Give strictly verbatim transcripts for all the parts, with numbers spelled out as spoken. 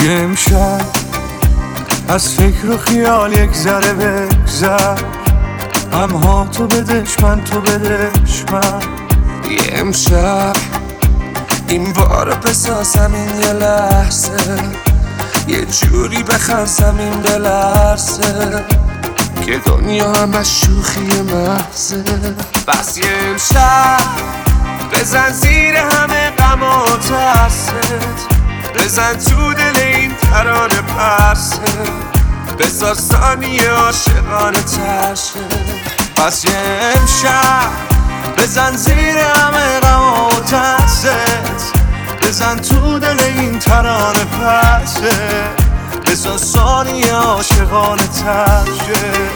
بیا امشب از فکر و خیال یک ذره بگذر، همها تو بدش من تو بدش من. بیا امشب این بارو بسازم این یه لحظه، یه جوری بخنسم این بلرزه که دنیا همش شوخی محضه. بس یه امشب بزن زیر همه غم و ترست، بزن تو دل این ترانه پرسه، بذار ثانیه عاشقانه ترشه. پس یه امشب بزن زیر همه غم و ترست، بزن تو دل این ترانه پرسه، بذار ثانیه عاشقانه ترشه.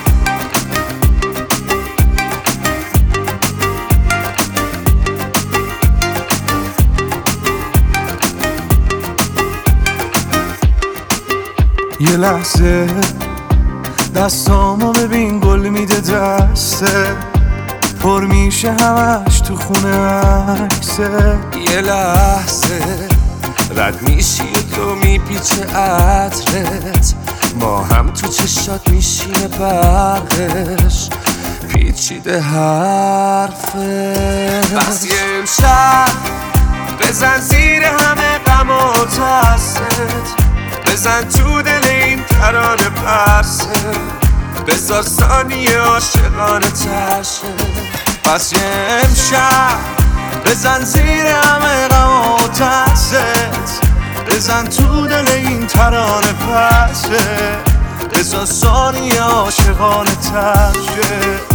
یه لحظه دستامو ببین گل میده دسته، پر میشه همش تو خونه عکسه. یه لحظه رد میشی تو میپیچه عطرت، ما هم تو چشات میشینه برقش پیچیده حرفت. بس یه امشب بزن زیر همه غم و ترست، بزن تو دل این ترانه پرسه، بذار ثانیه عاشقانه ترشه. پس یه امشب بزن زیر همه غم و ترست، بزن تو دل این ترانه پرسه، بذار ثانیه عاشقانه ترشه.